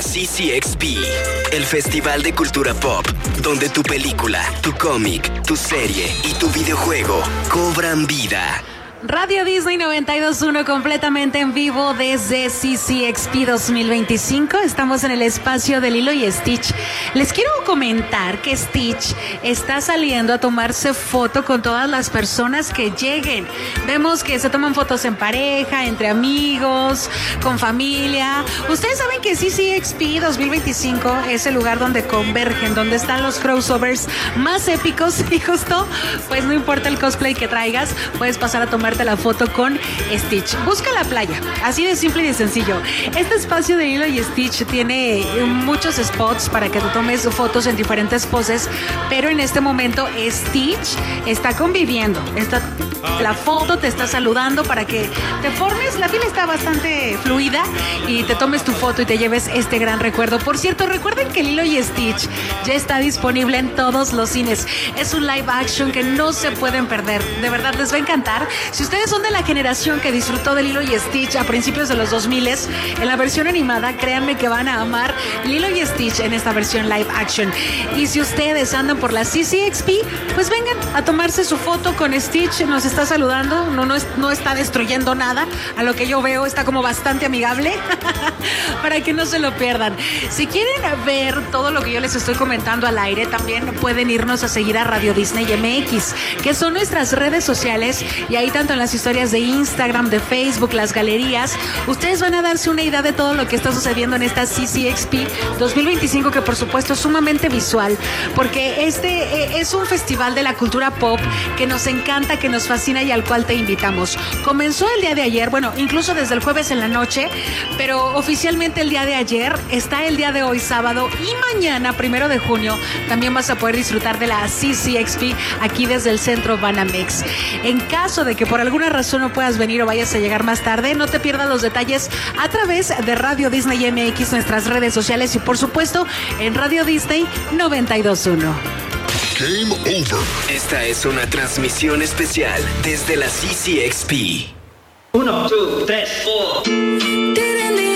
la CCXP, el festival de cultura pop, donde tu película, tu cómic, tu serie y tu videojuego cobran vida. Radio Disney 92.1 completamente en vivo desde CCXP 2025. Estamos en el espacio de Lilo y Stitch. Les quiero comentar que Stitch está saliendo a tomarse foto con todas las personas que lleguen. Vemos que se toman fotos en pareja, entre amigos, con familia. Ustedes saben que CCXP 2025 es el lugar donde convergen, donde están los crossovers más épicos y justo, pues no importa el cosplay que traigas, puedes pasar a tomar la foto con Stitch. Busca la playa, así de simple y de sencillo. Este espacio de Lilo y Stitch tiene muchos spots para que tú tomes fotos en diferentes poses, pero en este momento Stitch está conviviendo. La foto te está saludando para que te formes. La fila está bastante fluida y te tomes tu foto y te lleves este gran recuerdo. Por cierto, recuerden que Lilo y Stitch ya está disponible en todos los cines. Es un live action que no se pueden perder. De verdad les va a encantar. Si ustedes son de la generación que disfrutó de Lilo y Stitch a principios de los 2000, en la versión animada, créanme que van a amar Lilo y Stitch en esta versión live action. Y si ustedes andan por la CCXP, pues vengan a tomarse su foto con Stitch. Nos está saludando, no está destruyendo nada. A lo que yo veo está como bastante amigable para que no se lo pierdan. Si quieren ver todo lo que yo les estoy comentando al aire, también pueden irnos a seguir a Radio Disney MX, que son nuestras redes sociales, y ahí tanto en las historias de Instagram, de Facebook, las galerías, ustedes van a darse una idea de todo lo que está sucediendo en esta CCXP 2025, que por supuesto es sumamente visual, porque este es un festival de la cultura pop que nos encanta, que nos fascina y al cual te invitamos. Comenzó el día de ayer, bueno, incluso desde el jueves en la noche, pero oficialmente el día de ayer, está el día de hoy sábado, y mañana, 1 de junio, también vas a poder disfrutar de la CCXP aquí desde el Centro Banamex. En caso de que por alguna razón no puedas venir o vayas a llegar más tarde, no te pierdas los detalles a través de Radio Disney MX, nuestras redes sociales y por supuesto en Radio Disney 92.1. Game over. Esta es una transmisión especial desde la CCXP. 1, 2, 3, 4.